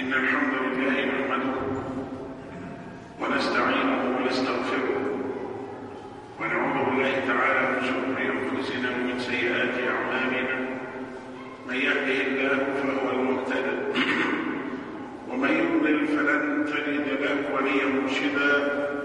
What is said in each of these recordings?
إن الحمد لله نحمده ونستعينه ونستغفره ونعوذ بالله تعالى من شرور أنفسنا ومن سيئات أعمالنا. من يهده الله فهو المهتدي ومن يضلل فلن تجد له وليا مرشدا.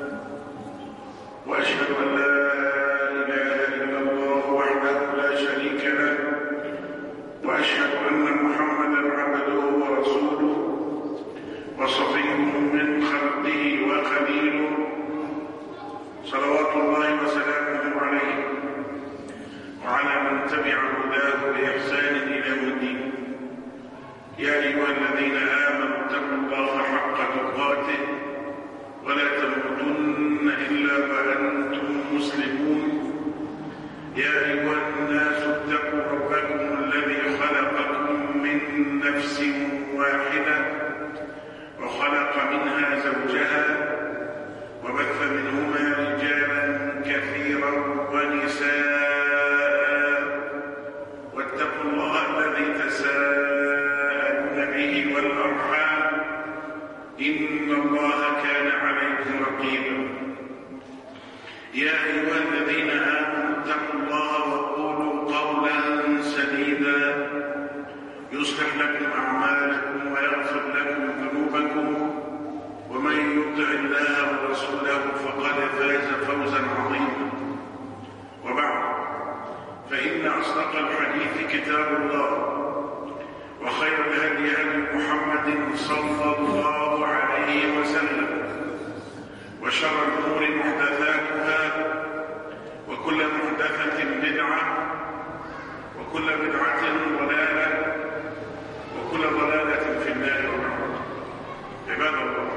وأشهد أن لا إله إلا الله وحده لا شريك له وأشهد أن محمدا عبده ورسوله وصفيه من خلقه وخليله صلوات الله وسلامه عليه وعلى من تبع هداه بإحسان إلى يوم الدين. يا أيها الذين آمنوا اتقوا الله حق تقاته ولا تموتن إلا وأنتم مسلمون. يا أيها الناس اتقوا ربكم الذي خلقكم من نفس واحدة وخلق منها زوجها وبث منهما رجالا كثيرا ونساء واتقوا الله الذي تساءلون به والأرحام إن الله كان عليكم رقيبا. يا أيها الذين آمنوا اتقوا الله وقولوا قولا سديدا يصلح لكم أعمالكم ويغفر لكم ذنوبكم ومن يطع الله ورسوله فقد فاز فوزا عظيما. وبعد، فإن أصدق الحديث كتاب الله وخير الهدي هدي محمد صلى الله عليه وسلم وشر الأمور محدثاتها وكل محدثة بدعة وكل بدعة ضلالة وكل ضلالة في النار. عباد الله،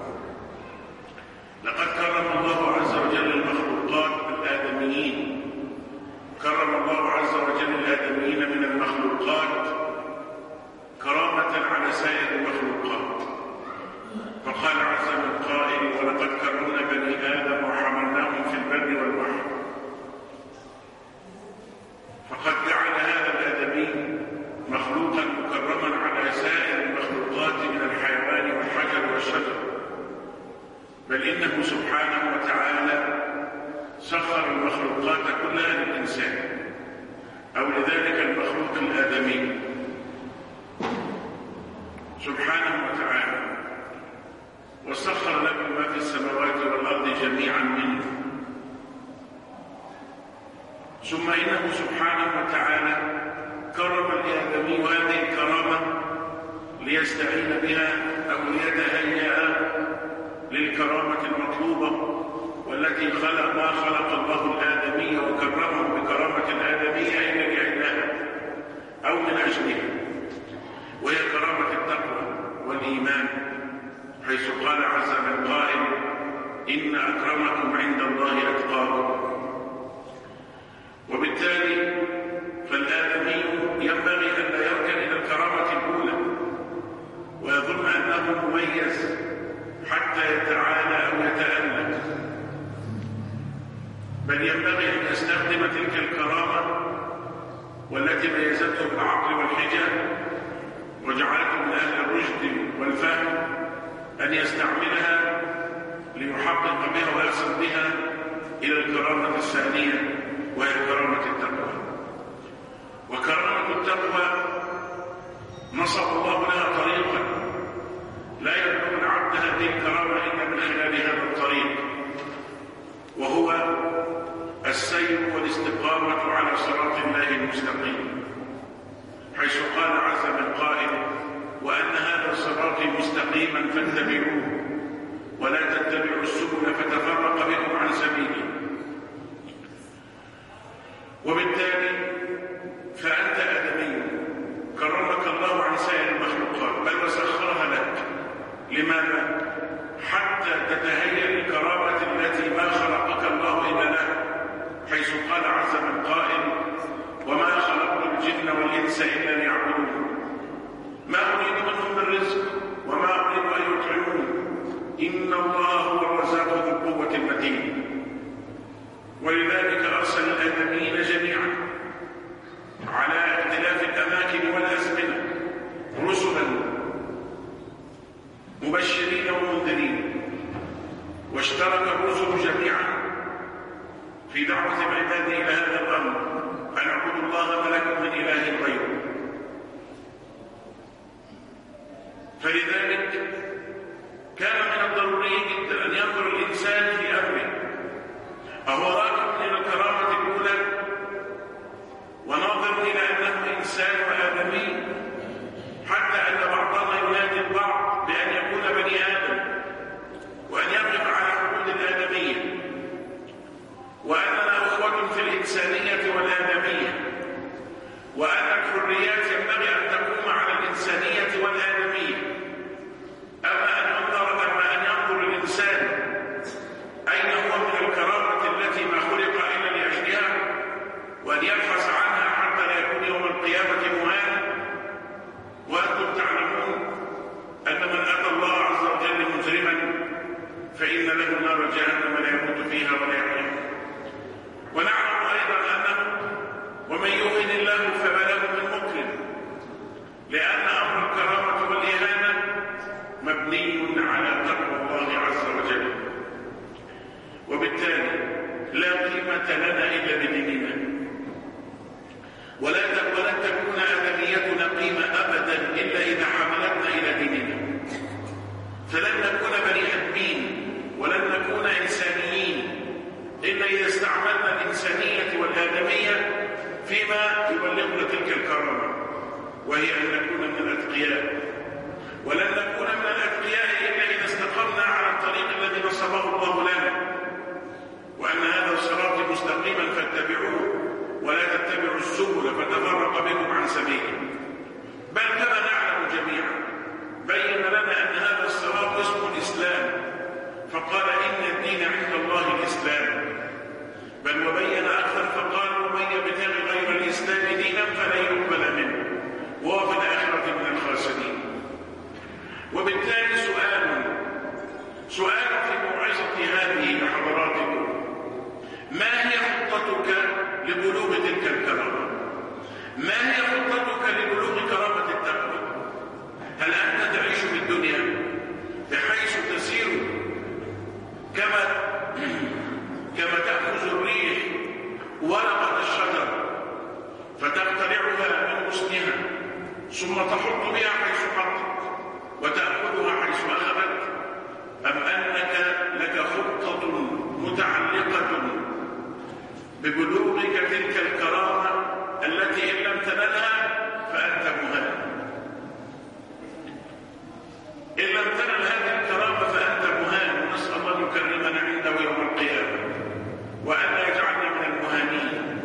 لقد كرم الله عز وجل المخلوقات الآدميين، كرم الله عز وجل الآدميين من المخلوقات كرامة على سائر المخلوقات، فقال عز من قائل: ولقد كرمنا بني آدم وحملناهم في البر والبحر. فقد جعل هذا الآدمي مخلوقا مكرما على سائر المخلوقات من الحيوان والحجر والشجر، بل إنه سبحانه وتعالى سخر المخلوقات كلها للإنسان أو لذلك المخلوق الآدمي سبحانه وتعالى، وسخر لكم ما في السماوات والأرض جميعا منه. ثم إنه سبحانه وتعالى كرم الآدمي هذه الكرامة ليستعين بها أو ليتهيأ للكرامة المطلوبة والتي ما خلق الله الآدمي وكرمه بكرامة الآدمية إلا لأجلها أو من أجلها، وهي كرامة التقوى والإيمان، حيث قال عز من قائل: إن أكرمكم عند الله أتقاكم. وبالتالي فالآدمي ينبغي أن لا يركن إلى الكرامة الأولى ويظن أنه مميز حتى يتعالى أو يتألق، بل ينبغي أن يستخدم تلك الكرامة والتي ميزته بالعقل والحجة وجعلته من أهل الرشد والفهم أن يستعملها ليحقق بها ويصل بها إلى الكرامة الثانية وهي كرامة التقوى. وكرامة التقوى نصب الله لها طريقا لا يبلغ العبد هذه الكرامة إلا من خلال هذا الطريق، وهو السير والاستقامة على صراط الله المستقيم، حيث قال عز من قائل: وأن هذا صراطي مستقيما فاتبعوه ولا تتبعوا السبل فتفرق بكم عن سبيله. وبالتالي فأنت آدمي كرمك الله عن سائر المخلوقات، بل وسخرها لك. لماذا؟ حتى تتهيأ للكرامة التي ما خلقك الله إلا لها، حيث قال عز من قائل: وما خلقت الجن والإنس إلا ليعبدون ما أريد منهم من رزق وما أريد أن يطعمون إن الله هو الرزاق ذو القوة المتين. ولذلك أرسل الآدميين جميعا على اختلاف الأماكن والأزمنة رسلا في دعوة العباد إلى هذا الأمر أن اعبدوا الله ما لكم من إله غيره. فلذلك كان من الضروري جدا أن ينظر الإنسان في أمره، أهو راكب إلى الكرامة الأولى وناظر إلى أنه إنسان وآدمي، حتى أن بعضنا ينادي البعض بأن يكون بني آدم وأن يقف على حدود الآدمية، وأننا أخوة في الإنسانية والآدمية، وأن الحريات ينبغي أن تقوم على الإنسانية والآدمية. أما أن ينظر الإنسان أين هو من الكرامة التي ما خلق إلا لأجلها، وأن يبحث عنها حتى لا يكون يوم القيامة مهانا. وأنتم تعلمون أن من أتى الله عز وجل مجرما فإن له نار جهنم لا يموت فيها ولا يحيا. ونعلم أيضا أنه ومن يهن الله فما له من مكرم، لأن أمر الكرامة والإهانة مبني على تقوى الله عز وجل، وبالتالي لا قيمة لنا إلا بديننا، ولن تكون آدميتنا قيمة أبدا إلا إذا حملتنا إلى ديننا. فلن نكون بني آدمين ولن نكون إنسانيين إلا إذا استعملنا الإنسانية والآدمية فيما يبلغنا تلك الكرامة، وهي أن نكون من الأتقياء. ولن نكون من الأتقياء إلا إذا استقمنا على الطريق الذي نصبه الله لنا، وأن هذا صراطي مستقيما فاتبعوه ولا تتبعوا السبل فتفرق بكم عن سبيله. بل كما نعلم جميعا بين لنا أن هذا الصراط اسمه الإسلام، فقال إن الدين عند الله الإسلام. بل وبين أكثر فقال ومن يبتغي غير الإسلام دينا فلن يقبل منه وهو في الآخرة من الخاسرين. وبالتالي سؤال في موعظتي هذه لحضراتكم: ما هي خطتك لبلوغ تلك الكرامة؟ ما هي خطتك لبلوغ كرامة التقوى؟ هل أنت تعيش في الدنيا بحيث تسير كما تأخذ الريح ورقة الشجر فتقتلعها من غصنها ثم تحط بها حيث حطت وتأخذها حيث أخذت، أم أنك لك خطة متعلقة ببلوغك تلك الكرامة التي إن لم تنلها فأنت مهان؟ إن لم تنل هذه الكرامة فأنت مهان، ونسأل الله يكرمنا عنده يوم القيامة وأن لا يجعلنا من المهانين.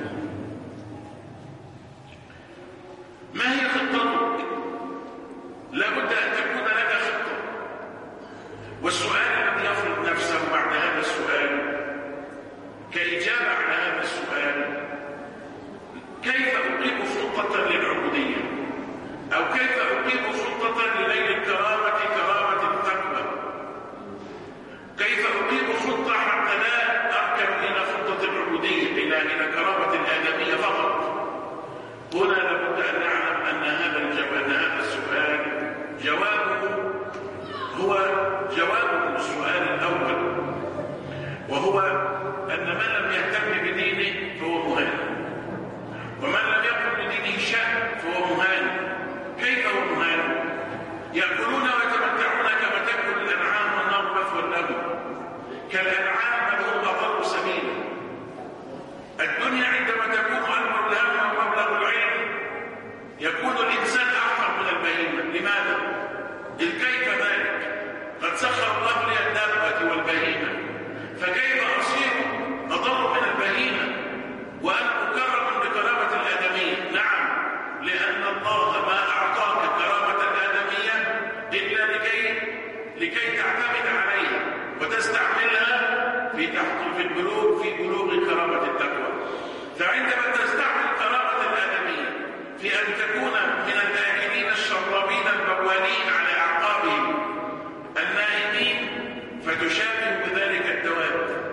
ما هي خطتك؟ لابد أن تكون لك خطة. والسؤال الذي يفرض نفسه بعد هذا السؤال كإجابة على هذا السؤال: كيف أقيم خطة للعبودية؟ أو كيف أقيم خطة لنيل الكرامة كرامة التقوى؟ كيف أقيم خطة حتى لا أركب إلى خطة العبودية إلى كرامة الآدمية فقط؟ هنا لابد أن نعلم أن هذا السؤال جوابه هو جواب السؤال الأول، وهو أن من لم يهتم بدينه فهو مهان، ومن لم يكن بدينه شأن فهو مهان. كيف هو مهان؟ يأكلون ويتمتعون كما تأكل الأنعام والنار مثوى لهم، كالأنعام بل هم أضل سبيلا. الدنيا عندما تكون أكبر الهم ومبلغ العلم يكون الإنسان أحقر من البهيمة. لماذا؟ إذ كيف ذلك؟ قد سخر الله لي الدابة والبهيمة، فكيف أصير أضر من البهيمة وأنا أكرم بكرامة الآدمية؟ نعم، لأن الله ما أعطاك كرامة الآدمية إلا لكي تعتمد عليها وتستعملها في بلوغ كرامة التقوى. فعندما تستعمل كرامة الآدمية في أن تكون من الآكلين الشرابين البوالين على أعقابهم النائمين فتشابه بذلك الدواب.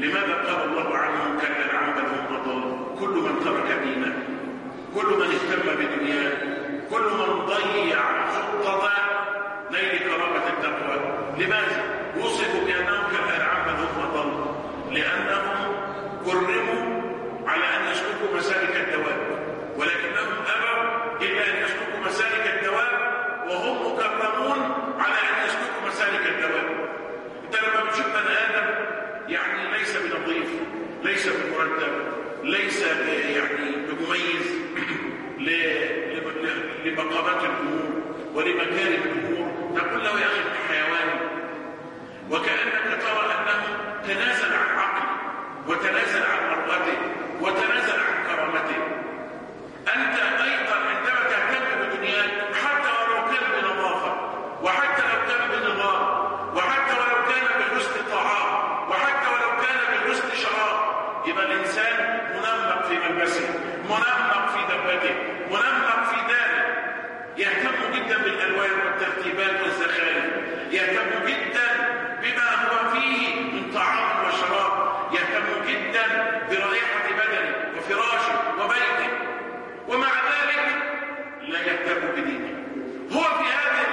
لماذا قال الله عنهم كالأنعام بل هم أضل؟ كل من ترك دينه، كل من اهتم بدنياه، كل من ضيع خطة نيل كرامة التقوى. لماذا؟ وصفوا بأنهم كالأنعام بل هم أضل، لأنهم كرموا على أن يسلكوا مسالك الدواب، ولكنهم أبوا إلا أن يسلكوا مسالك الدواب وهم مكرمون على أن يسلكوا مسالك الدواب. أنت لما بتشوف بني آدم يعني ليس بنظيف، ليس بمرتب، ليس يعني بمميز لمقامات الأمور ولمكارم الأمور، تقول له يا أخي أنت حيوان، وكأنك ترى أنه تنازل عن عقله وتنازل عن مرأته وتنازل عن كرامته. أنت أيضا عندما تهتم بدنياك حتى ولو كان بنظافة، وحتى لو كان بنظام، وحتى ولو كان بحسن طعام، وحتى ولو كان بحسن شراب، يبقى الإنسان منمق في ملبسه، منمق في دبته، منمق في داره، يهتم جدا بالألوان والترتيبات والزخارف، يهتم جدا بما هو فيه من طعام وشراب، يهتم جدا برائحة بدنه وفراشه وبيته، ومع ذلك لا يهتم بدينه. هو في هذه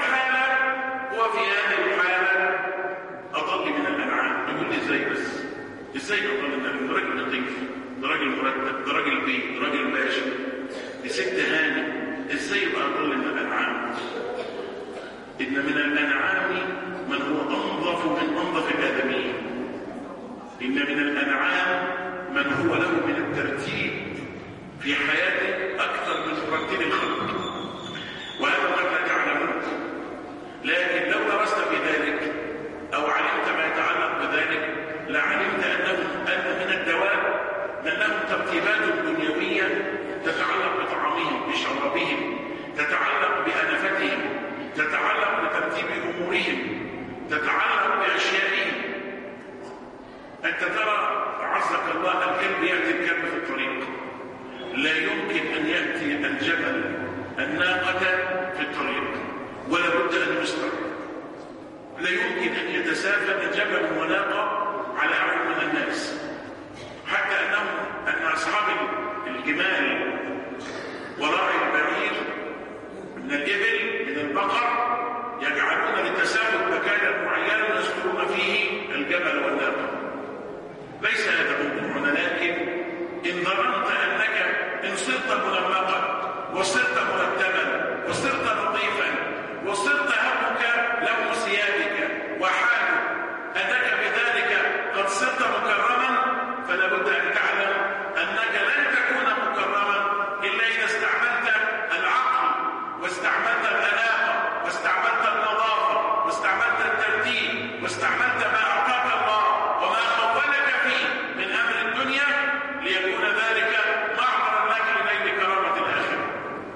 الحالة أضل من الأنعام. يقول لي ازاي بس؟ ازاي أضل من الأنعام؟ ده راجل لطيف، ده راجل مرتب، ده راجل بيت، ده راجل باشا، دي ست هاني، ازاي يبقى أضل من الأنعام؟ إن من الأنعام من هو أنظف من أنظف الآدميين. إن من الأنعام من هو له من الترتيب في حياته أكثر من مرتب الخلق، وهذا قد لا تعلمون، لكن لو درست في ذلك أو علمت ما يتعلق بذلك لعلمت أن من الدواب من لهم ترتيبات دنيوية تتعلق بطعامهم، بشرابهم، تتعلق بأنفتهم، تتعلق بترتيب أمورهم، تتعلق بأشيائهم. أنت ترى عزك الله الكلب يأتي الكلب في الطريق، لا يمكن أن يأتي الجبل الناقة في الطريق، ولا بد أن يسرع. لا يمكن أن يتسافر جبل وناقة على أعين الناس، حتى أن أصحاب الجمال وراعي البعير من الإبل من البقر يجعلون للتسافر مكانا معينا يسكنون فيه الجبل والناقة. ليس هذا موضوعنا، لكن إن ظننت أنك إن صرت منمقا وصرت مرتبا وصرت لطيفا وصرت همك لون ثيابك وحالك أنك بذلك قد صرت مكرما، فلا بد أن تعلم أنك لن تكون مكرما إلا إذا استعملت العقل واستعملت الأناقة واستعملت النظافة واستعملت الترتيب واستعملت ما أعطاك الله وما خولك فيه من أمر الدنيا، ليكون ذلك معبرا لك لنيل كرامة الآخرة.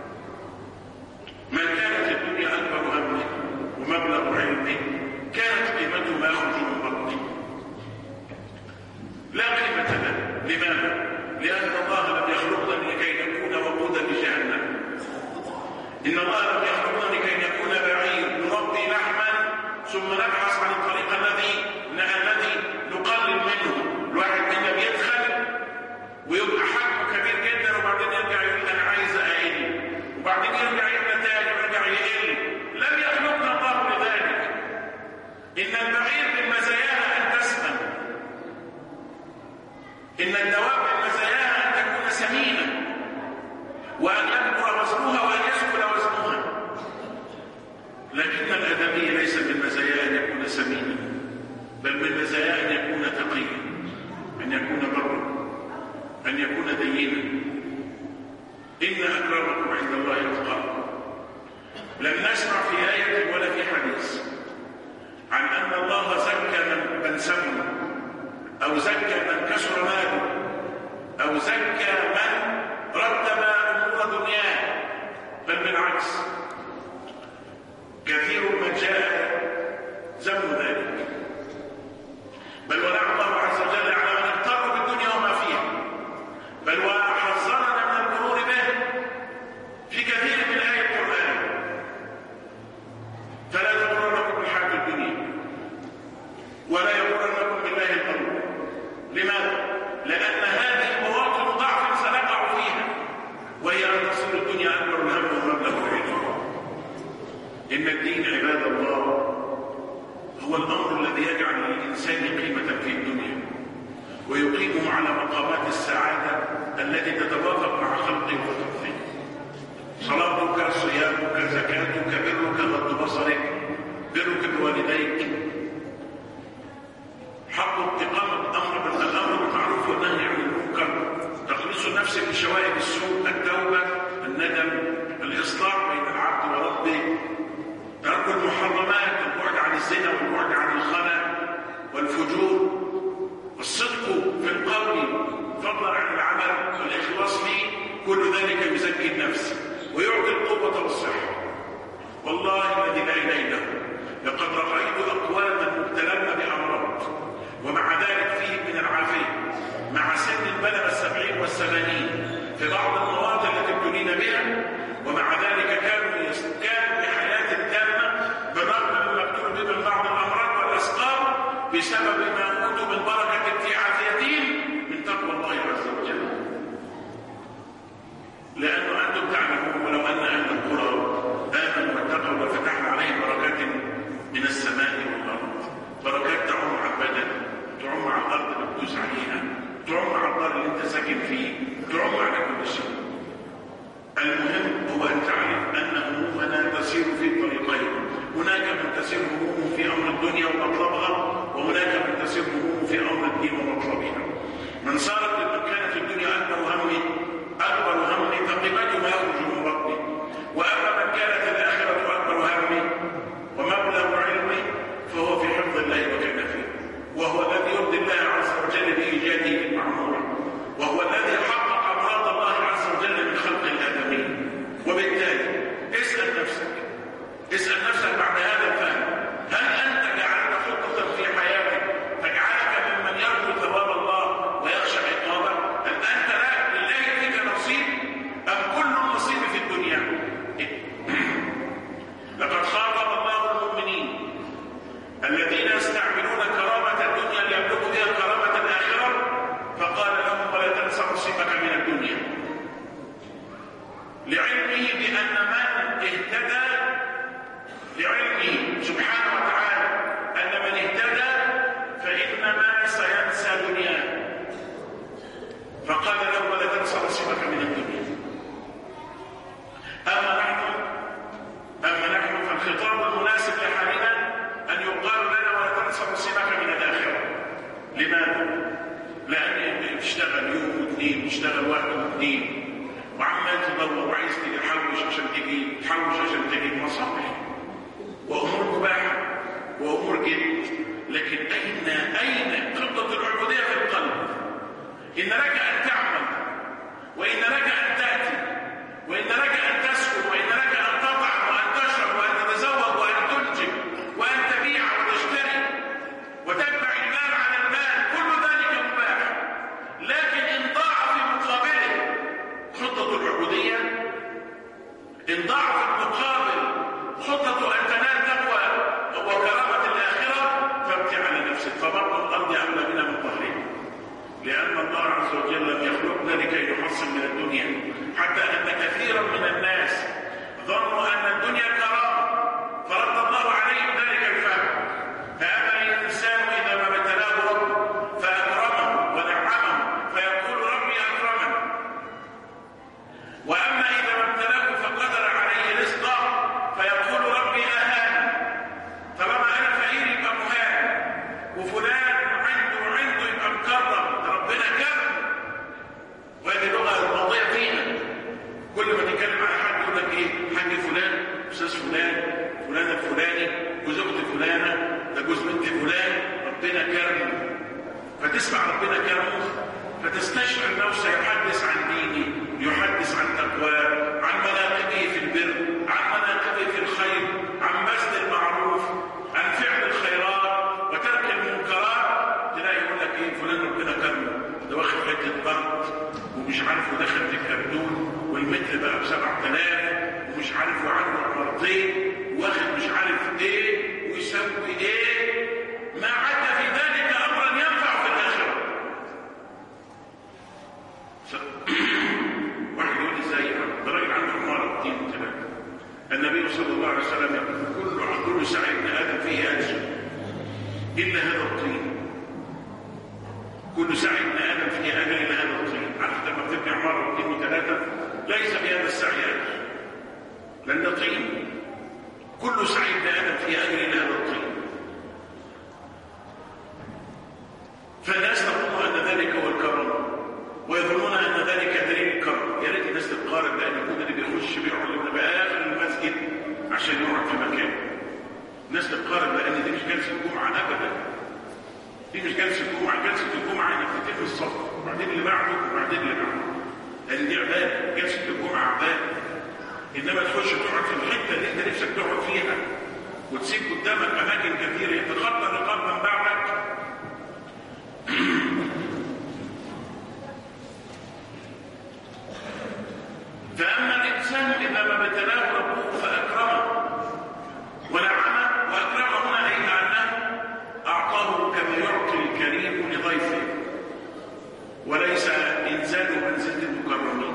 من كانت الدنيا أكبر همه ومبلغ علمه كانت قيمته ما يخرج من بطنه، لا قيمة له. لماذا؟ لأن الله لم يخلقنا لكي نكون وقودا لجهنم. إن الله لم يخلقنا لكي نكون بعير نربي لحما ثم نبحث عن الطريق الذي نقلل منه. الواحد منا بيدخل ويبقى حجمه كبير جدا، وبعدين يرجع يقول أنا عايز أقل، وبعدين يرجع يبقى تاني ويرجع يقل. لم يخلقنا الله لذلك. إن البعير من مزاياها أن تسمن، إن الدواب من مزاياها أن تكون سمينة، وأن يكبر وزنها وأن يسكن وزنها. لكن الآدمي ليس من مزاياه أن يكون سمينا، بل من مزاياه أن يكون تقيا، أن يكون برا، أن يكون دينا. إن أكرمكم عند الله أتقاكم. لم نسمع في آية ولا في حديث عن أن الله زكى من سمن، أو زكى من كسر ماله، أو زكى من رتب أمور دنياه، بل بالعكس كثير من جاء ذم ذلك. بل ولعن الله عز وجل على من اغتر بالدنيا وما فيها، بل وحذرنا من الغرور به في كثير من آيات القرآن. فلا تغرنكم الحياة الدنيا ولا يغرنكم بالله الغرور. لما ويقيمه على مقامات السعادة التي تتوافق مع خلقه وخلقه. صلاتك، صيامك، زكاتك، برك، غض بصرك، برك بوالديك، حق اقامه الامر بالمعروف والنهي عن المنكر، تخليص النفس من شوائب السوء، التوبه، الندم، الاصلاح بين العبد وربه، ترك المحرمات، البعد عن الزنا والبعد عن الخنا والفجور، الصدق في القول فضلا عن العمل والاخلاص فيه، كل ذلك يزكي النفس ويعطي القوه والصحه. والله الذي لا اله الا هو لقد رايت اقواما مبتلين بامراض ومع ذلك فيهم من العافيه مع سن بلغ 70 و80 في بعض المواطن التي ابتلينا بها، ومع ذلك كانوا بحياه تامه بالرغم مما ابتلوا به من بعض الامراض والاسقام بسبب ما اوتوا من بركه في عافيتهم من تقوى الله عز وجل. لانه انتم تعلمون ولو ان اهل القرى امنوا واتقوا وفتحنا عليهم بركات من السماء والارض، بركات تعم على البدن، تعم على الارض اللي بتدوس عليها، تعم على الدار اللي انت ساكن فيه، تعم على كل شيء. المهم هو ان تعرف ان همومنا تسير في طريقين، هناك من تسير همومه في امر الدنيا ومطلبها، وهناك من تسير همومه في امر الدين ومطلبها. من صارت المكانه في الدنيا اكبر همه فقيمته ما يخرج من بطنه، واما من كانت الاخره اكبر همه ومبلغ علمه فهو في حفظ الله وكان فيه، وهو الذي يرضي الله عز وجل بايجاده المعموره، وهو الذي حقق مراد الله عز وجل من خلق الادمين. وبالتالي اسال نفسك بعد هذا الفهم، هل انت جعلت خطه في حياتك تجعلك ممن يرجو ثواب الله ويخشى عقابه؟ هل انت لله فيك نصيب ام كل النصيب في الدنيا؟ لقد خاطب الله المؤمنين الذين يستعملون كرامه الدنيا ليبلغوا بها كرامه الاخره، فقال لهم ولا تنس نصيبك من الدنيا، لعلمه بان من اهتدى، لعلمه سبحانه وتعالى ان من اهتدى فانما سينسى دنياه، فقال له ولا تنس نصيبك من الدنيا. اما نحن فالخطاب المناسب لحالنا ان يقال لنا ولا تنس نصيبك من الاخره. لماذا؟ لان تشتغل يوم واثنين، تشتغل واحد واثنين، وعمال تدور وعايز تحوش عشان تجيب مصالح وامور مباحه وامور جد، لكن اين خطه العبوديه في القلب؟ ان لك ان تعمل، وان لك ان تاتي، وان لك ان تسكن، وان لك ان تطعم وان تشرب وان تتزوج وان تنجب وان تبيع وتشتري وتتبع المال على المال، كل ذلك مباح، لكن ان ضاع في مقابله خطه العبوديه، ان ضاع في المقابل خطه ان تنال تقوى وكرامه الاخره، فابكي على نفسك، فبطن الارض اولى بنا من ظهرها، لان الله عز وجل لم يخلقنا لكي نحصل من الدنيا، حتى ان كثيرا من الناس ظنوا ان الدنيا كرامه، فرد الله عليهم ذلك الفهم. فاما الانسان اذا ما ابتلاه ربه فاكرمه ونعمه فيقول ربي اكرمن، واما اذا ما ابتلاه فقدر عليه رزقه فيقول ربي اهان. طالما انا فقير يبقى مهان، وفلان عنده يبقى مكرم، ربنا كرم. وهذه اللغه الماضيه فينا، كل ما تتكلم على حد يقول لك ايه؟ حاج فلان، استاذ فلان، فلان الفلاني، جوز اخت فلانه، ده جوز بنت فلان، ربنا كرم. فتسمع ربنا كرمه فتستشعر نفسه يحدث عن دينه، يحدث عن تقواه، عن مناقبه في البر، عن مناقبه في الخير، عن بذل المعروف، عن فعل الخيرات وترك المنكرات. تلاقي يقول لك ايه؟ فلان ربنا كرمه، ده واخد حته ارض ومش عارف ودخل في الكرتون والمتر بقى ب 7000 ومش عارف وعنده عمارتين واخد مش عارف ايه ويسوي ايه، ما عدا في ذلك امرا ينفع في الاخره. واحد يقول لي ازاي ده راجل عنده عماره 2 و3. النبي صلى الله عليه وسلم يقول كل سعي ابن ادم فيه اجر الا هذا الطين، كل كل سعي ابن ادم في اجل لهذا الطين. عارف لما بتبني عماره واثنين وثلاثه ليس بهذا السعي اجر، لان طين. كل سعي ابن ادم في اجل لهذا الطين. فالناس تظن ان ذلك هو الكرم ويظنون ان ذلك دليل الكرم. يا ريت الناس تتقارب بان يكون اللي بيخش بيقعد باخر المسجد عشان يقعد في مكانه. الناس تتقارب بان دي مش جلسه جمعه ابدا. دي مش جلسه جمعه، جلسه الجمعه انك تتم الصف وبعدين اللي بعده وبعدين اللي بعده. لان دي عباده، جلسه الجمعه عباده. انما تخش تقعد في الحته اللي انت نفسك تقعد فيها وتسيب قدامك اماكن كثيره يتخطى رقاب من بعدك. فاما الانسان اذا ما ابتلاه ربه فاكرمه ونعمه، واكرمه هنا اي انه اعطاه كما يعطي الكريم لضيفه، وليس انزاله منزله المكرمين.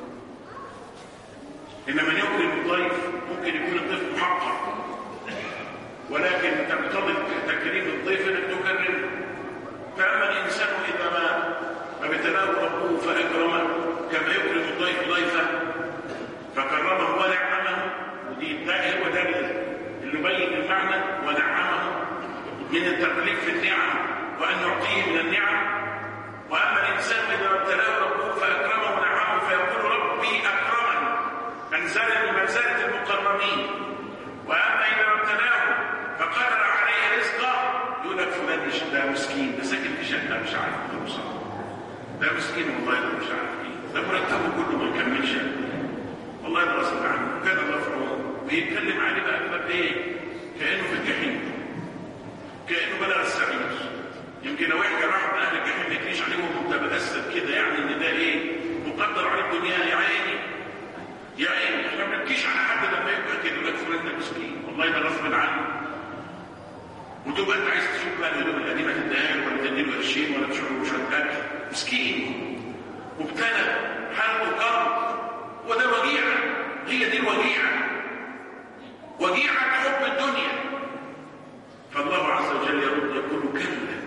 ان من يكرم الضيف ممكن يكون الضيف محقق، ولكن تقتضي تكريم الضيف انك تكرمه. فاما الانسان اذا ما ابتلاه ربه فاكرمه كما يكرم الضيف ضيفه فكرمه ونعمه. ودي هو ده اللي يبين المعنى ونعمه من التكليف في النعم وان يعطيه من النعم. واما الانسان اذا ابتلاه ربه فاكرمه ونعمه فيقول ربي اكرمن، انزلني منزله المكرمين. واما اذا ابتلاه فقدر عليه رزقه يقول لك فلان ده مسكين، ده ساكن في شقه مش عارف يوصل، ده مسكين والله، ده مش عارف ايه، ده مرتبه كله ما يكملش، والله ده غصب عنه، كان الله في عونه. ويتكلم عليه بقى كده ايه؟ كانه في الجحيم، كانه بلغ السعير. يمكن لو احنا راح من اهل الجحيم ما يجريش عليهم متبسم كده، يعني ان ده ايه؟ مقدر عليه الدنيا. يا عيني يا عيني، احنا ما بنبكيش على حد لما يبقى كده يقول لك فلان ده مسكين، والله ده غصب عنه. وتبقى انت عايز تشوف بقى الهدوم القديمه تديها له ولا تديله قرشين ولا تشوف له شويه اكل. مسكين مبتلى حالته كرب، وده وجيعه. هي دي الوجيعه، وجيعه حب الدنيا. فالله عز وجل يرد يقول كلا.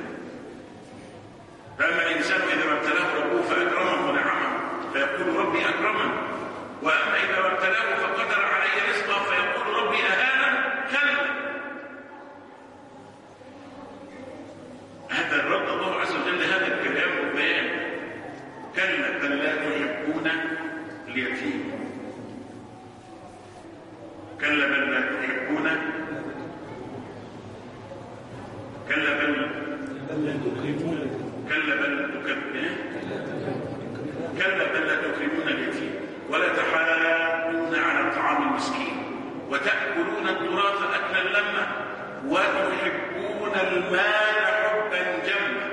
فاما الانسان اذا ما ابتلاه ربه فاكرمه ونعمه فيقول ربي اكرمن، واما اذا ما ابتلاه فقدر عليه رزقه فيقول ربي اهانن. كلا. هذا الرد الله عز وجل هذا الكلام والبيان. كلا بل لا تحبون اليتيم. كلا بل لا تحبون، كلا بل لا تكرمون، كلا بل لا تكرمون اليتيم ولا تحاضون على طعام المسكين وتأكلون التراث أكلا لما وتحبون المال حبا جما.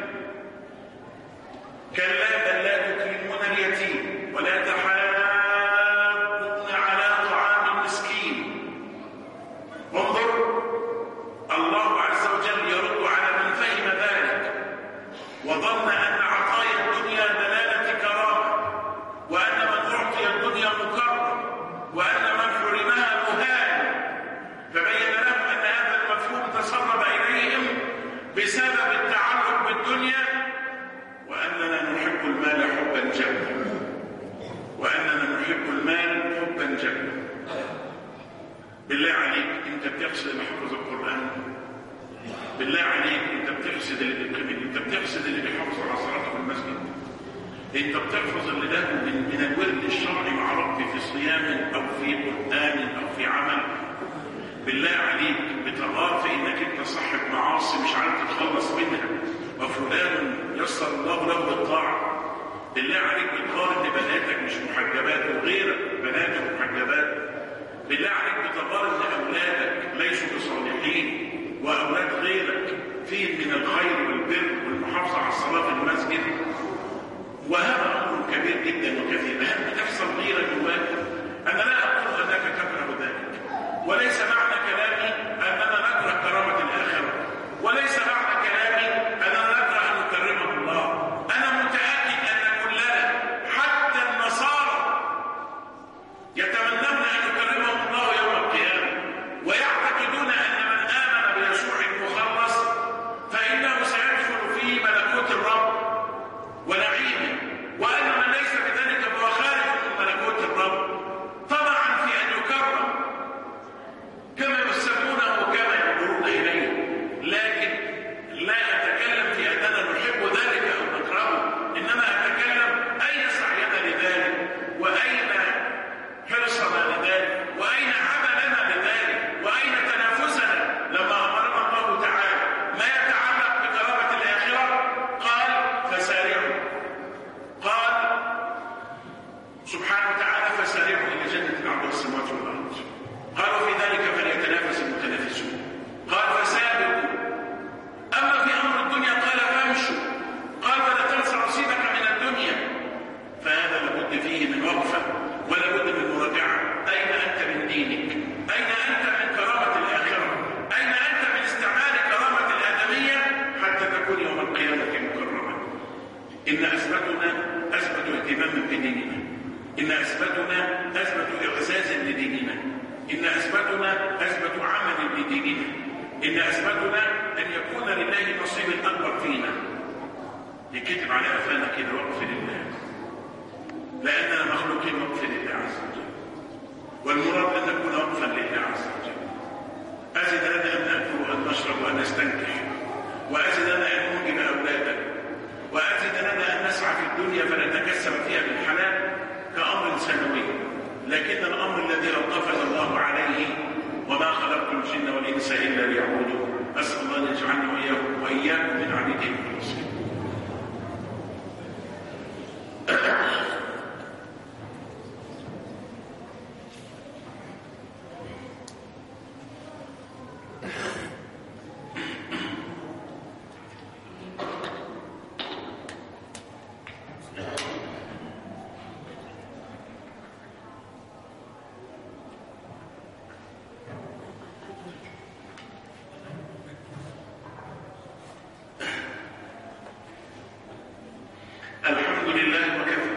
كلا بل لا تكرمون اليتيم ولا تحاضون على طعام المسكين. انظر، الله عز وجل يرد على من فهم ذلك وظن أن عطايا الدنيا دلالة كرامة، وأن من أعطي الدنيا مكرم، وأن من حرمها مهان. فبين لهم أن هذا المفهوم تسرب إليهم بسبب التعلق بالدنيا، وأننا نحب المال حبا جما، وأننا نحب المال حبا جما. بالله عليك أنت بتقصد اللي حفظ القرآن؟ بالله عليك انت بتحسد اللي بيقيم، انت بتحسد اللي بيحافظ على صلاته في المسجد، انت بتحفظ اللي ده من الورد الشرعي مع ربي في صيام او في قرآن او في عمل. بالله عليك بتغار في انك انت صاحب معاصي مش عارف تتخلص منها، وفلان يسر الله له بالطاعه. بالله عليك بتغار ان بناتك مش محجبات وغيرك بناتك محجبات. بالله عليك بتغار ان اولادك ليسوا بصالحين وأولاد غيرك فيه من الخير والبر والمحافظة على الصلاة في المسجد. وهذا أمر كبير جدا وكثير. هل بتحصل غيرة جواك؟ أنا لا أقول أنك تكره ذلك، وليس معنى كلامي أننا نكره كرامة الآخرة، وليس معنى كلامي أننا نكره أن نكرمه الله. أنا متأكد أن كلنا حتى النصارى يتمنون أن يكرمهم الله يوم القيامة، ويعتقدون أن من آمن بيسوع المخلص فإنه سيدخل في ملكوت الرب إن أثبتنا أثبت اهتمام بديننا، إن أثبتنا أثبت إعزازا لديننا، إن أثبتنا أثبت عمل لديننا، إن أثبتنا أن يكون لله النصيب الأكبر فينا. يكتب على أفانا كده وقف لله، لأننا مخلوقين وقف لله عز وجل، والمراد أن نكون وقفا لله عز وجل. أزد لنا أن نأكل وأن نشرب وأن نستنكح، وأزد لنا أن ننجب أولادا، وأزد لنا أن نسعى في الدنيا فنتكسب فيها بالحلال كأمر سنوي، لكن الأمر الذي أوقفنا الله عليه وما خلقت الجن والإنس إلا ليعبدون. أسأل الله أن يجعلنا وإياكم من عبيده المخلصين. الحمد لله وكفى،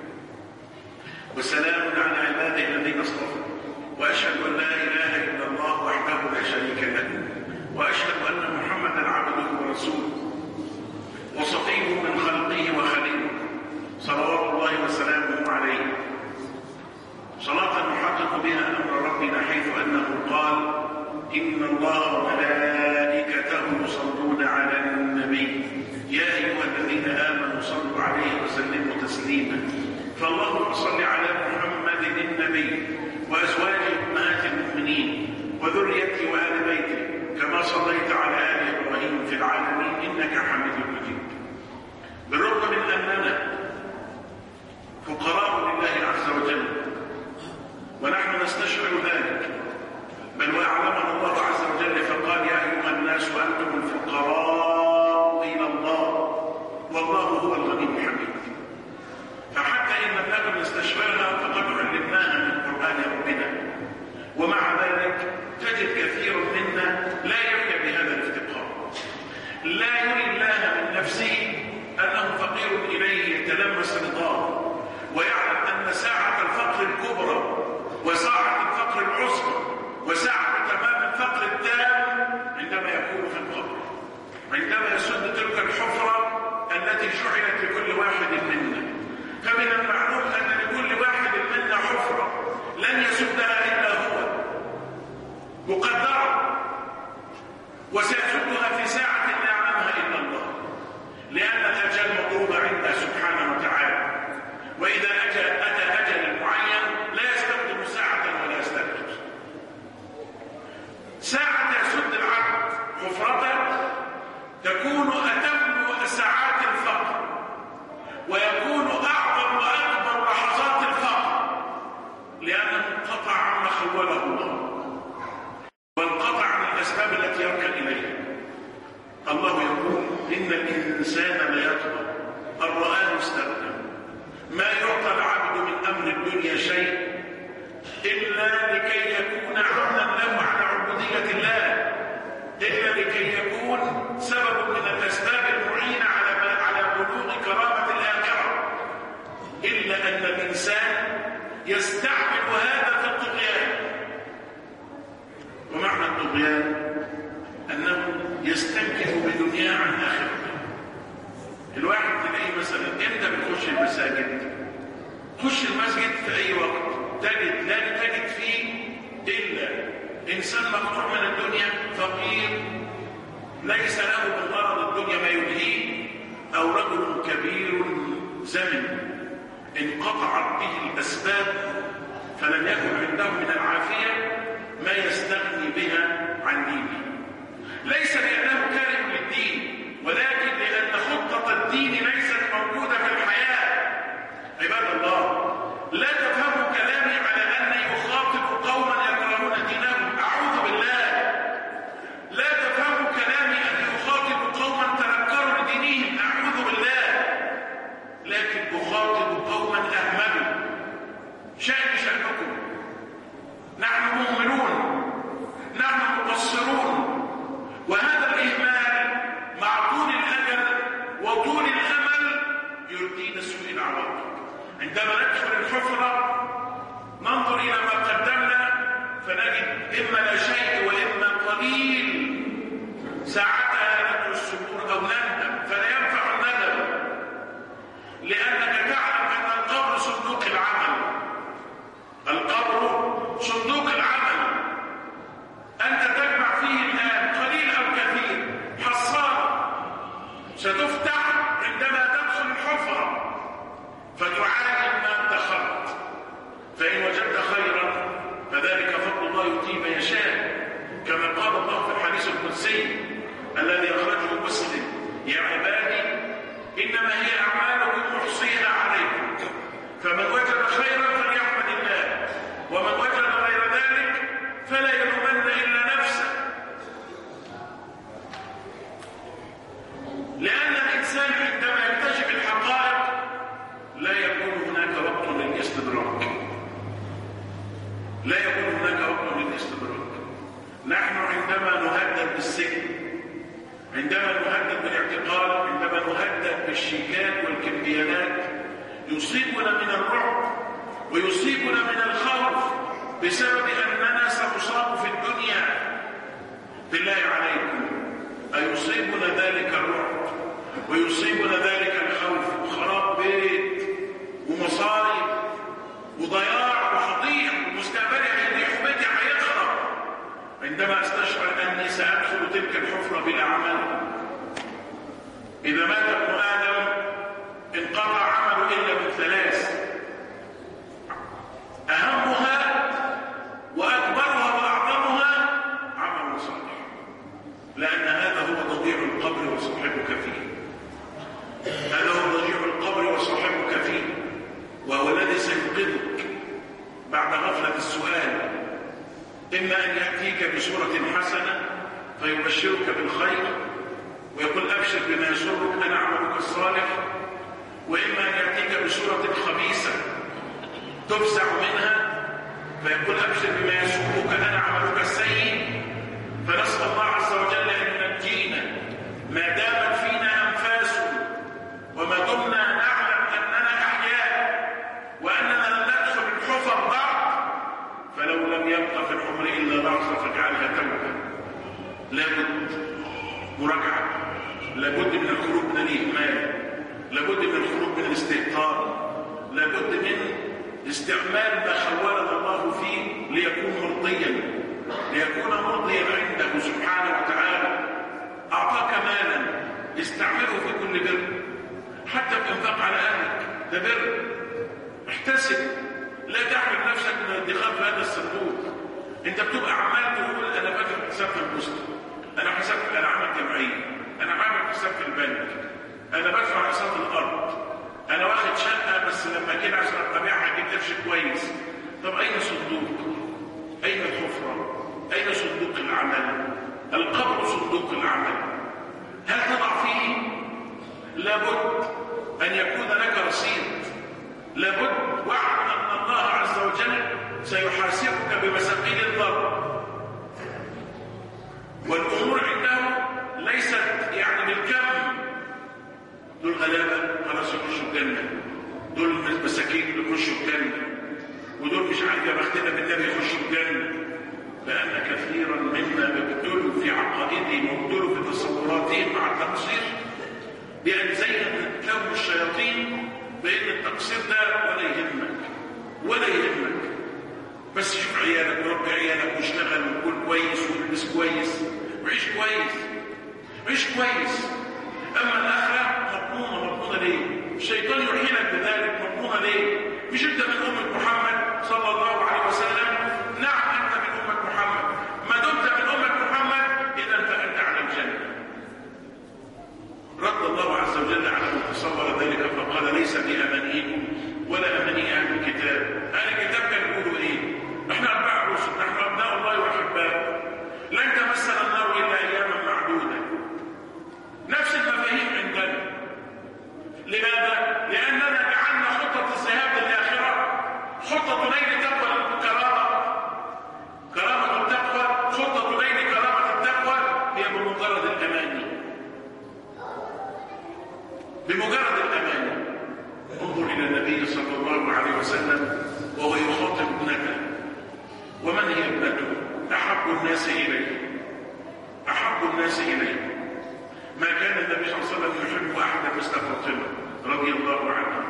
وسلام على عباده الذين اصطفى، واشهد ان لا اله الا الله وحده لا شريك له، واشهد ان محمدا عبده ورسوله وصفيه من خلقه وخليله، صلوات الله وسلامه عليه، صلاة نحقق بها امر ربنا حيث انه قال: ان الله وملائكته يصلون على النبي يا ايها الذين امنوا صلوا عليه وسلموا تسليما. فاللهم صل على محمد النبي وازواجه امهات المؤمنين وذريته وال بيته كما صليت على ال ابراهيم في العالمين انك حميد مجيد. بالرغم من اننا فقراء لله عز وجل ونحن نستشعر ذلك، بل واعلمنا الله عز وجل فقال: يا ايها الناس انتم الفقراء الى الله والله هو الغني الحميد. فحتى ان لم نكن نستشعرها فقد علمناها من قران ربنا، ومع ذلك تجد كثير منا لا يحيا بهذا الافتقار، لا يري الله من نفسه انه فقير اليه يتلمس رضاه، ويعلم ان ساعه الفقر الكبرى وساعه الفقر العظمى وساعه تمام الفقر التام عندما يكون في القبر، عندما يسد تلك الحفره التي جعلت لكل واحد منا. فمن المعلوم ان لكل واحد منا حفره لن يسدها الا هو، مقدره، وسيسدها في ساعه لا يعلمها الا الله، لان الاجل مضروب عنده سبحانه وتعالى، واذا اتى اجل معين لا يستخدم ساعه ولا يستبعد. ساعه يسد العبد حفرته تكون اتم ساعات الفقر، ويكون اعظم واكبر لحظات الفقر، لانه انقطع عما خوله الله وانقطع عن الاسباب التي يركن اليها. الله يقول: ان الانسان ليطغى ان رآه استغنى. ما يعطى العبد من امر الدنيا شيء الا لكي يكون عونا له على عبوديه الله، الا لكي يكون سبب من الاسباب المعينه على بلوغ كرامه الاخره، الا ان الانسان يستعمل هذا في الطغيان. ومعنى الطغيان انه يستنكف بدنياه عن اخرته. الواحد تلاقيه مثلا امتى بيخش المساجد؟ خش المسجد في اي وقت لا تجد فيه الا انسان مقطوع من الدنيا، فقير ليس له من غرض الدنيا ما يلهيه، او رجل كبير زمن انقطعت به الاسباب فلم يكن عنده من العافيه ما يستغني بها عن دينه، ليس لانه كاره للدين، ولكن لان خطه الدين ليست موجوده في الحياه. عباد الله، لا تفهموا كلامي على اني اخاطب قوما يكرهون دينهم، اعوذ بالله. لا تفهموا كلامي اني اخاطب قوما تنكروا لدينهم، اعوذ بالله. لكن اخاطب قوما اهملوا. شأنكم، نحن مهملون، نحن مقصرون، وهذا ليؤدينا سوء العواقب. عندما ندخل الحفرة ننظر إلى ما قدمنا فنجد إما لا شيء وإما قليل، ساعتها ندعو السرور أو نندم، فلا ينفع الندم، لأنك تعلم أن القبر صندوق العمل. القبر صندوق العمل، أنت تجمع فيه الآن قليل أو كثير، حصالة ستفتح عندما تدخل الحفرة فتعاين ما ادخرت، فإن وجدت خيرا فذلك فضل الله يؤتيه من يشاء، كما قال الله في الحديث القدسي الذي أخرجه مسلم: يا عبادي إنما هي أعمالكم أحصيها عليكم، فمن وجد خيرا فليحمد الله، ومن وجد غير ذلك فلا يلومن إلا نفسه. لأن الإنسان عندما يكتشف الحقائق لا يكون هناك وقت للاستدراك، لا يكون هناك وقت للاستدراك. نحن عندما نهدد بالسجن، عندما نهدد بالاعتقال، عندما نهدد بالشيكات والكمبيالات، يصيبنا من الرعب ويصيبنا من الخوف بسبب أننا سنصاب في الدنيا. بالله عليكم، أيصيبنا ذلك الرعب ويصيبنا ذلك الخوف وخراب بيت ومصائب وضياع وهضيع ومستقبلي هيضيع وبيتي هيخرب عندما استشعر أني سأدخل تلك الحفرة بلا عمل؟ إذا مات ابن آدم انقطع عمله إلا من ثلاث، أهمها وأكبرها وأعظمها عمل صالح، لأن هذا هو ضجيع القبر وصاحبك فيه. هذا هو ضجيع القبر وصاحبك فيه، وهو الذي سينقذك بعد غفلة السؤال. إما أن يأتيك بصورة حسنة فيبشرك بالخير ويقول أبشر بما يسرك أنا عملك الصالح، وإما أن يأتيك بصورة خبيثة تفزع منها فيقول أبشر بما يسرك أنا عملك السيء. فنسأل الله عز وجل أن ينجينا ما دامت فينا أنفاس وما دمنا نعلم أننا أحياء وأننا لن ندخل الحفر بعد، فلو لم يبقى في العمر إلا لحظة فاجعلها توبة. لابد مراجعة، لابد من الخروج من الإهمال، لابد من الخروج من الاستهتار، لابد من استعمال ما خولنا الله فيه ليكون مرضيا عنده سبحانه وتعالى. أعطاك مالا استعمله في كل بر، حتى الإنفاق على أهلك ده بر. احتسب، لا تحمل نفسك من الادخار في هذا الصندوق. انت بتبقى عمال تقول انا فاتح حساب في البوسطة، انا عامل جمعيه، انا عامل حساب في البنك، انا بدفع اقساط الارض، انا واخد شقه بس لما كده عشان ابيعها اجيب قرش كويس. طب اين صندوق؟ اين الحفره؟ اين صندوق العمل؟ القبر صندوق العمل، هل تضع فيه؟ لابد ان يكون لك رصيد، لابد. واعلم ان الله عز وجل سيحاسبك بمساقيل الضرب، والامور عنده ليست يعني بالكم. دول غلابه خلاص يخشوا الجنه، دول مساكين يخشوا الجنه، ودول مش عارف يا بختنا بالنبي يخشوا الجنه. لان كثيرا منا ابتلوا في عقائدهم وابتلوا في تصوراتهم مع التقصير بان زينت لهم الشياطين بان التقصير ده ولا يهمك، بس شوف عيالك وربي عيالك واشتغل وكل كويس والبس كويس وعيش كويس. اما الاخره مضمونه ليه؟ الشيطان يوحيلك بذلك. مضمونه ليه؟ مش انت من امه محمد صلى الله عليه وسلم؟ نعم انت من امه محمد. ما دمت من امه محمد اذا فانت على الجنه. رد الله عز وجل على من تصور ذلك فقال ليس بامانيكم ولا اماني اهل الكتاب. اهل الكتاب كانوا يقولوا ايه؟ احنا اتباع الرسل، نحن ابناء الله واحباؤه، لن تمسنا النار الا اياما معدوده. نفس المفاهيم عندنا. لماذا؟ لاننا جعلنا خطه الذهاب للاخره خطه نيل تقوى الكرامه، كرامه التقوى، خطه نيل كرامه التقوى هي بمجرد الاماني، بمجرد الاماني. إلى النبي صلى الله عليه وسلم وهو يخاطب ابنته. ومن هي ابنته؟ أحب الناس إليه. ما كان النبي صلى الله عليه وسلم يحب أحدا مثل فاطمة رضي الله عنها،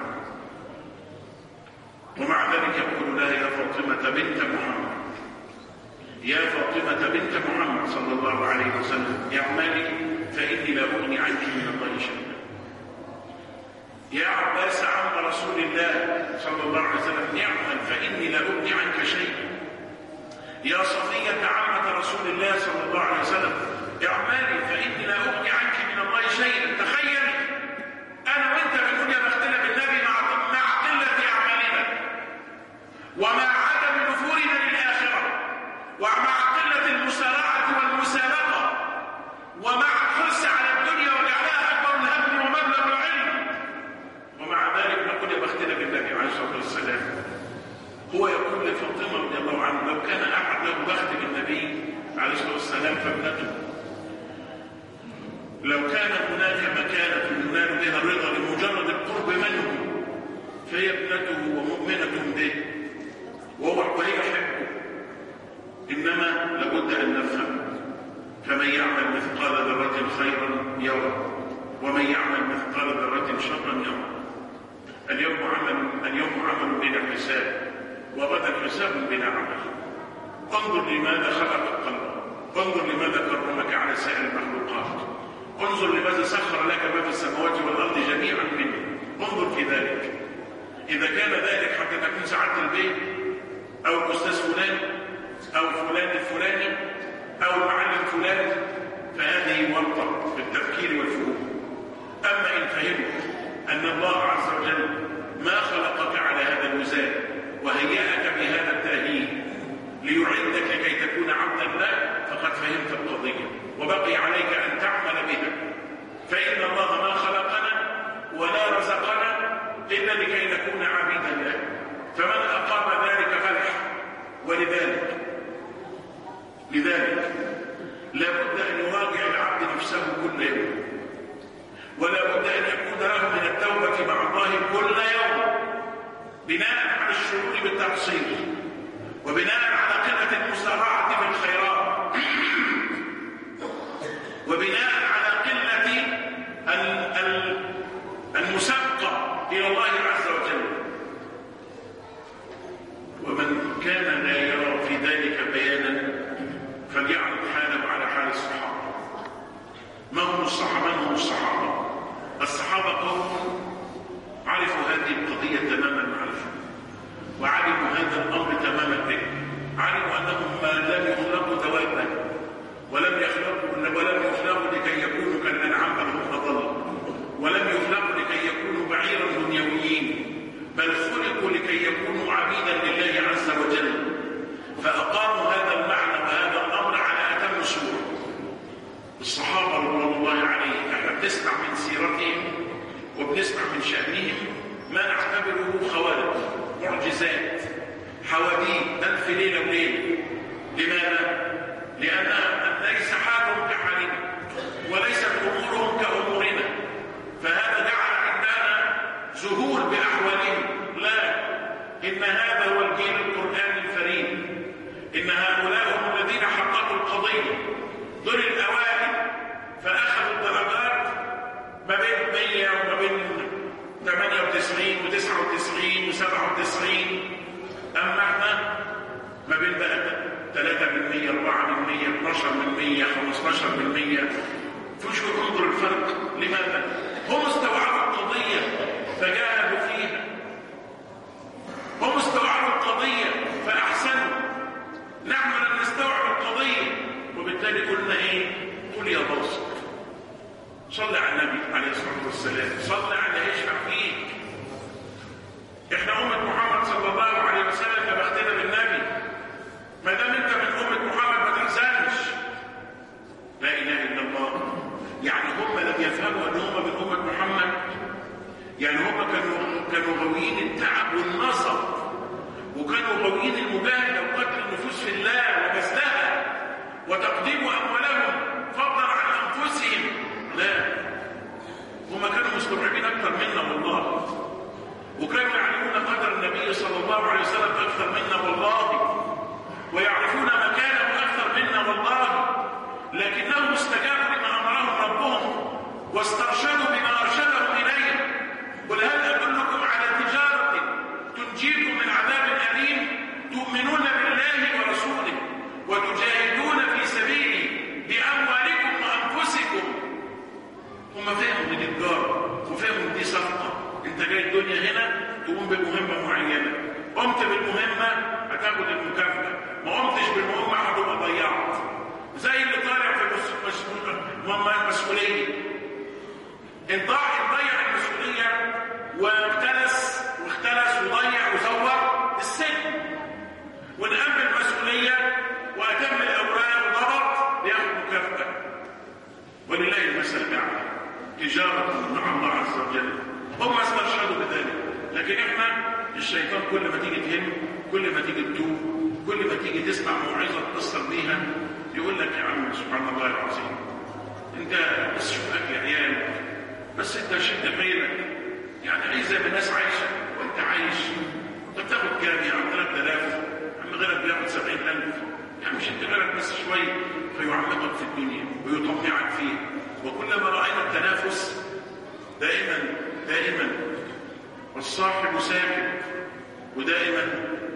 ومع ذلك يقول لها يا فاطمة بنت محمد، يا فاطمة بنت محمد صلى الله عليه وسلم، اعملي فإني لا أغني عنك من الله شيئا. يا عباس عم رسول الله صلى الله عليه وسلم، اعمل فإني لا أغني عنك شيئا. يا صفية عمة رسول الله صلى الله عليه وسلم، اعملي فإني لا أغني عنك من الله شيئا. تخيل أنا وأنت بنقول يا بختنا بالنبي مع قلة أعمالنا ومع عدم نفورنا للآخرة ومع قلة المسارعة والمسابقة ومع الحرص على الدنيا وجعلها أكبر الهم ومبلغ العلم، ومع ذلك نقول يا بختنا بالنبي عليه الصلاة والسلام. هو يقول لفاطمة رضي الله عنه لو كان أحد له بخت بالنبي عليه الصلاة والسلام فابنته. لو كان هناك مكانة ينال بها الرضا لمجرد القرب منه فهي ابنته ومؤمنة به وهي يحبه. إنما لابد أن نفهم، فمن يعمل مثقال ذرة خيرا يرى ومن يعمل مثقال ذرة شرا يرى. اليوم عمل بلا حساب وغدا حساب بلا عمل. انظر لماذا خلق قلبك، انظر لماذا كرمك على سائر المخلوقات، انظر لماذا سخر لك ما في السماوات والأرض جميعا منه. انظر في ذلك. إذا كان ذلك حتى تكون سعادة البيت أو الأستاذ فلان أو فلان الفلاني أو المعلم فلان فهذه ورطة في التفكير والفهوم. أما إن فهمت أن الله عز وجل ما خلقك على هذا الميزان وهيأك بهذا التأهيل ليعدك لكي تكون عبدا له فقد فهمت القضية، وبقي عليك أن تعمل بها. فإن الله ما خلقنا ولا رزقنا إلا لكي نكون عبيدا له، فمن أقام ذلك فلح. لذلك لابد أن يراجع العبد نفسه كل يوم، ولا بد أن يكون له من التوبة مع الله كل يوم بناء على الشعور بالتقصير وبناء على قلة المسارعة في الخيرات وبناء على قلة المسابقة إلى الله عز وجل. ومن كان لا يرى في ذلك بيانا فليعرض حاله على حال الصحابة. من هم الصحابة؟ الصحابة قوم عرفوا هذه القضية تماما معرفة، وعلموا هذا الأمر تماما به. علموا أنهم ما لم يخلقوا دوابا ولم يخلقوا لكي يكونوا كالأنعام بل هم أضل، ولم يخلقوا لكي يكونوا بعيرا دنيويين، بل خلقوا لكي يكونوا عبيدا لله عز وجل. فأقاموا هذا المعنى وهذا الأمر على أتم صورة. الصحابة رضوان الله عليهم احنا بنسمع من سيرتهم وبنسمع من شأنهم ما نعتبره خوارق، معجزات، حواديت، ألف ليلة وليلة. لماذا؟ لأن ليس حالهم كحالنا وليست أمورهم كأمورنا، فهذا جعل عندنا ذهول بأحوالهم. لا، إن هذا هو الجيل القرآني الفريد، إن هؤلاء هم الذين حققوا القضية، دول الأوائل فأخذوا الدرجات ما بين 100 وما بين 98 و99 و97. أما احنا ما بين بقى 3%، 4%، 12%، 15%. فشو تنظر الفرق؟ لماذا؟ هم استوعبوا القضية فجاهدوا فيها، هم استوعبوا القضية فأحسنوا. نعمل أن نستوعب القضية، وبالتالي قلنا إيه؟ قل يا باسط صلى على النبي عليه الصلاة والسلام، صلى على يشفع فيك. إحنا أمة محمد صلى الله عليه وسلم فبختنا بالنبي. ما دام أنت من أمة محمد ما تحزنش. لا إله إلا الله. يعني هم لم يفهموا أن هم من أمة محمد، يعني هم كانوا غاويين التعب والنصب، وكانوا غاويين المجاهدة وقتل النفوس في الله وبذلها وتقديم أموالهم فضلا عن أنفسهم. لا، هم كانوا مستوعبين أكثر منا والله، وكانوا الله عليه وسلم أكثر منا والله، ويعرفون مكانه أكثر منا والله، لكنهم استجابوا لما أمرهم ربهم واسترشدوا بما أرشدهم إليه. قل هل أدلكم على تجارة تنجيكم من عذاب أليم تؤمنون بالله ورسوله وتجاهدون في سبيله بأموالكم وأنفسكم. هم فهموا من التجارة وفهموا دي صفقة. أنت جاي الدنيا هنا تقوم بمهمة معينة، قمت بالمهمة هتاخد المكافأة، ما قمتش بالمهمة هتبقى ضيعت. زي اللي طالع في المسؤولية، ان ضيع المسؤولية واختلس وضيع وزور السجن، وان قام بالمسؤولية واتم الأوراق وضبط بياخد مكافأة. ولله المثل الأعلى، تجارة مع الله عز وجل. هم استرشدوا بذلك، لكن احنا الشيطان كل ما تيجي تهم، كل ما تيجي تتوب، كل ما تيجي تسمع موعظة تأثر بيها يقول لك يا عم سبحان الله العظيم، انت بس شوف اكل عيالك، بس انت شد حيلك، يعني عايز زي ما الناس عايشه وانت عايش. انت بتاخد كام يا عم؟ 3000، عم غيرك بياخد 70,000، يعني مش انت غيرك بس شويه. فيعمقك في الدنيا ويطمعك فيها. وكلما راينا التنافس دائما والصاحب ساكت، ودائما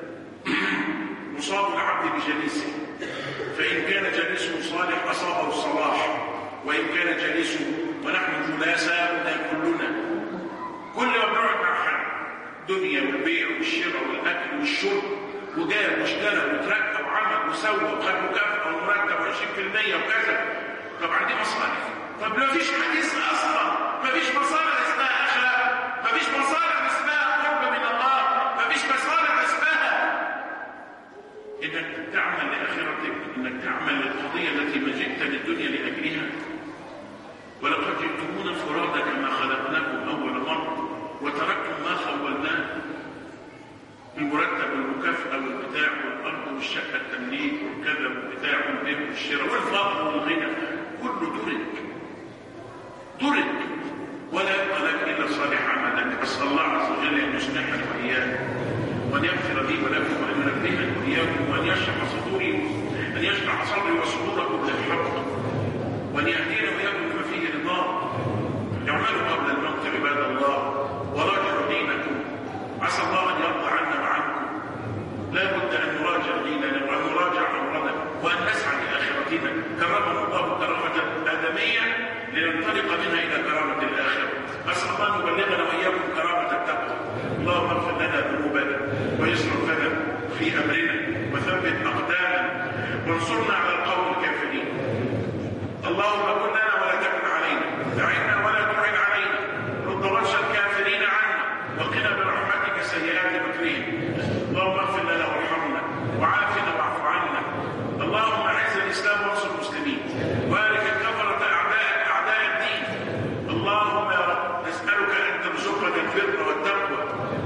يصاب العبد بجليسه، فإن كان جليسه صالح أصابه الصلاح، وإن كان جليسه، ونحن جلاساؤنا كلنا، كل ما بنقعد مع حد دنيا والبيع والشراء والأكل والشرب، وجاب واشترى وتركب وعمل وسوى وخد مكافأة ومرتب 20% وكذا. طبعا دي مصالح. طب ما فيش حديث أصلا، ما فيش مصالح اسمها أخلاق، ما فيش مصالح اسمها قرب من الله، ما فيش مصالح اسمها إنك تعمل لآخرتك، إنك تعمل للقضية التي ما جئت للدنيا لأجلها. ولقد جئتمونا فرادا كما خلقناكم أول مرة وتركتم ما خولناكم. المرتب والمكافأة والبتاع والأرض والشقة التمليك والكذا والبتاع والبيع والشراء والفقر والغنى كله درك ولا يبقى لك إلا صالح عملك. أسأل الله عز وجل أن يصلحنا وإياكم، وأن يغفر لي ولكم، وأن ينبهنا وإياكم، وأن يشرح صدري وصدوركم للحق، وأن يهدينا وإياكم بما فيه رضاه. اعملوا قبل الموت عباد الله، وراجعوا دينكم، عسى الله أن يرضى عنا وعنكم. لا بد أن نراجع ديننا وأن نراجع أمرنا وأن نسعى لآخرتنا. كرمنا الله كرامة آدمية لننطلق منها إلى كرامة الآخرة. أسأل الله أن يبلغنا وإياكم كرامة التقوى. اللهم اغفر لنا ذنوبنا ويسر لنا في أمرنا وثبت أقدامنا وانصرنا على القوم الكافرين. اللهم كن لنا ولا تكن علينا، أعنا ولا تعن علينا، رد بطش الكافرين عنا، وقنا برحمتك سيئات مكرهم. اللهم اغفر لنا وارحمنا وعافنا واعف عنا. اللهم أعز الإسلام وانصر المسلمين، وبارك الكفرة أعداء الدين. اللهم يا رب نسألك أن ترزقنا البر والتقوى،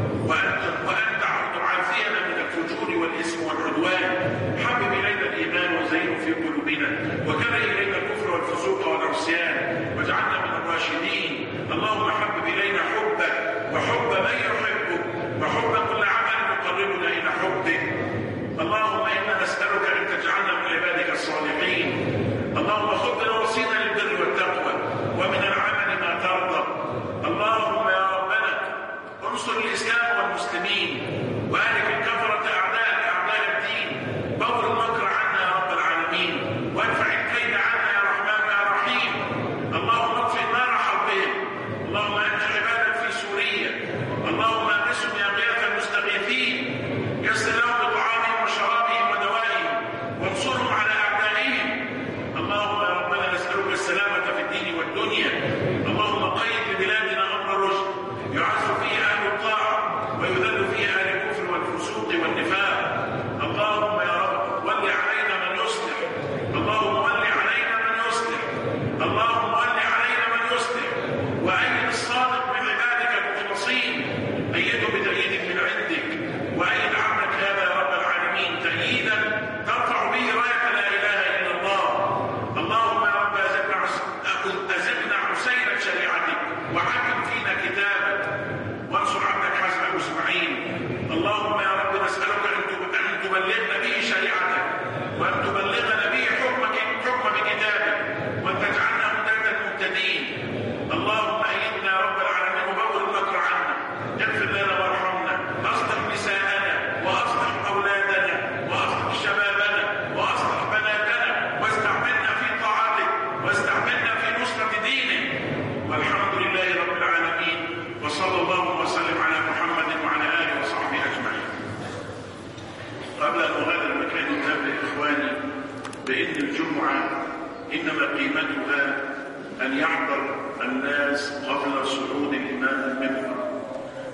وأن تعافينا من الفجور والإثم والعدوان. حبب إلينا الإيمان وزينه في قلوبنا، وكره إلينا الكفر والفسوق والعصيان، واجعلنا من الراشدين. اللهم حبب إلينا حبك وحب من يحبك وحب كل عمل يقربنا إلى حبك. اللهم إنا نسألك أن تجعلنا من عبادك الصالحين. اللهم خذ لنا وصينا للبر والتقوى ومن العمل ما ترضى. اللهم يا ربنا انصر الإسلام والمسلمين، وأهلك الكفرة أعداء الدين. بور المكر عنا يا رب العالمين، وادفع الكيد عنا يا رحمن يا رحيم. اللهم اطفئ نار حربهم. اللهم أنت عبادك في سوريا، اللهم أنسهم يا غياث المستغيثين. يسر لهم بطعامهم وشرابهم ودوائهم، وانصرهم على أعدائهم. اللهم يا ربنا نسألك السلامة في الدين والدنيا. اللهم قيد ببلادنا أمر الرشد، يعز فيه أهل الطاعة ويذل فيه أهل الكفر والفسوق والنفاق. اللهم يا رب ول علينا من يصلح، اللهم ول علينا من يصلح، اللهم ول علينا من يصلح. وأيد الصادق من عبادك المخلصين، أيده بتأييد من عندك، وأيد عبدك هذا يا رب العالمين تأييدا ترفع به راية لا إله إلا الله. اللهم يا رب أزدنا عسيرة شريعتك، وحكم فينا كتابك، وانصر عبدك حسن أبو اسماعيل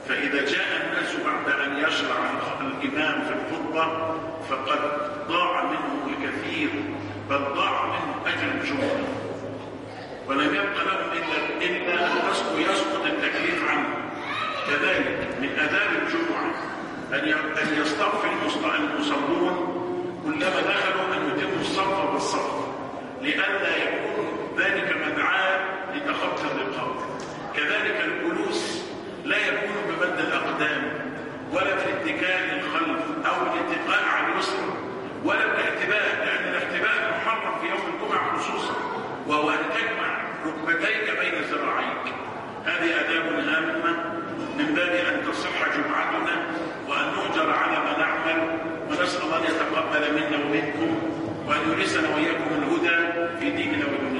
فإذا جاء الناس بعد أن يشرع الإمام في الخطبة فقد ضاع منه الكثير، بل ضاع منه أجر الجمعة، ولم يبق لهم إلا أن يسقط التكليف عنه. كذلك من آداب الجمعة أن يصطف المصلون كلما دخلوا أن يتموا الصف بالصف، لئلا يكون ذلك مدعاة لتخطي الرقاب. كذلك الجلوس لا يكون بمد الأقدام ولا بالاتكاء للخلف أو الاتقاء على اليسر ولا بالاعتباء، لأن الاعتباء محرم في يوم الجمعة خصوصا، وهو أن تجمع ركبتيك بين ذراعيك. هذه آداب هامة من باب أن تصح جمعتنا وأن نؤجر على ما نعمل، ونسأل الله أن يتقبل منا ومنكم وأن يرثنا وإياكم الهدى في ديننا ودنيانا.